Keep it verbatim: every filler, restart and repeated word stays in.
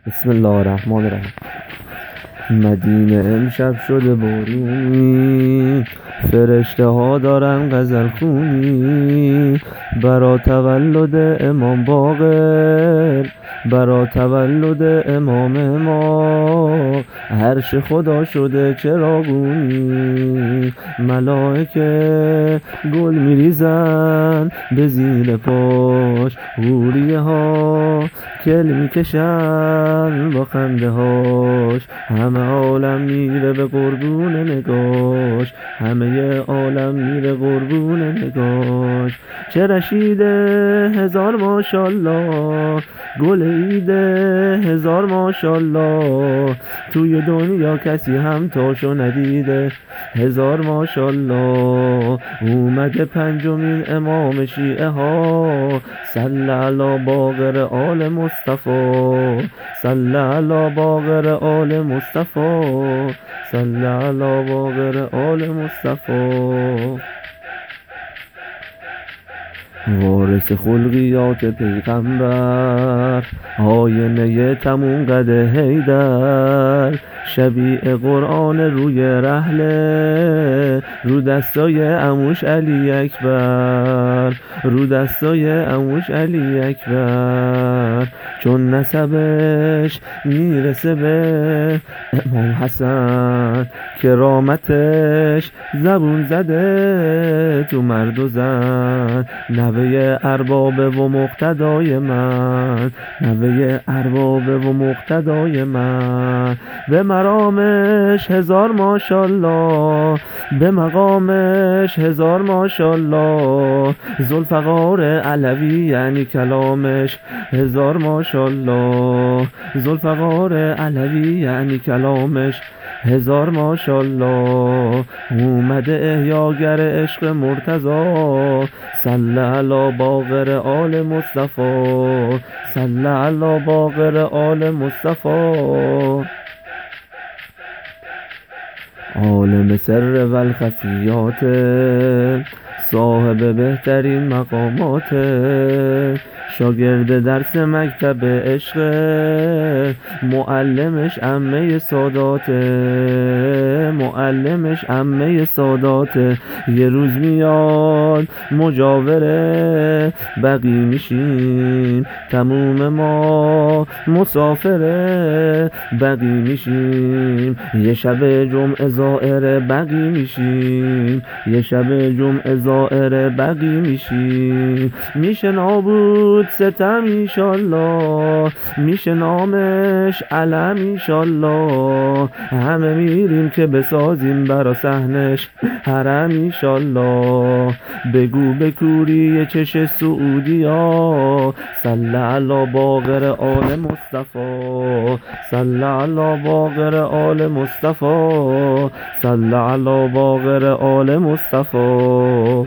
بسم الله الرحمن الرحیم. مدینه امشب شده بارونی، فرشته ها دارن غزل خونی، برا تولد امام باقر، برا تولد امام ما، عرش خدا شده چراغونی، ملائکه گل میریزن به زیر پاش، حوریه ها کل میکشن با خنده هاش، همه عالم میره به قربون نگاش، همه عالم میره قربون نگاش. چه رشیده هزار ماشالله، گل ایده هزار ماشالله، توی دنیا کسی هم تاشو ندیده هزار ماشالله. اومده پنجمین امام شیعه ها، صلی علی باقر آل مصطفی، صلی علی باقر آل مصطفی، صلی علی باقر آل مصطفی. وارث خلقیات پیغمبر، آینه تموم قد حیدر، شبیه قرآن روی رحله، رو دستای عموش علی اکبر، رو دستای عموش علی اکبر. چون نسبش میرسه به امام حسن، کرامتش زبون زده تو مرد و زن، نوه اربابه و مقتدای من، نوه اربابه و مقتدای من. به مرامش هزار ماشالله، به مقامش هزار ماشالله، ذوالفقار علوی یعنی کلامش هزار ماشالله، ذوالفقار علوی یعنی کلامش هزار ماشالله. اومده احیاگر عشق مرتضی، صلی علی باقر آل مصطفی، صلی علی باقر آل مصطفی. عالم سر و الخفیات، صاحب بهترین مقامات، شاگرد درس مکتب عشق، معلمش عمه سادات، معلمش عمه سادات. یه روز میاد مجاوره بقی میشیم، تموم ما مسافره بقی میشیم، یه شب جمعه زائر بقی میشیم، یه شب جمعه زائر بقی میشیم. میشه نابود ستم ایشالله، میشه نامش علم ایشالله، همه میریم که بسازیم برا صحنش حرم ایشالله. بگو به کوری چش سعودیا، صلی علی باقر آل مصطفی، صلی علی باقر آل مصطفی، صلی علی باقر آل مصطفی.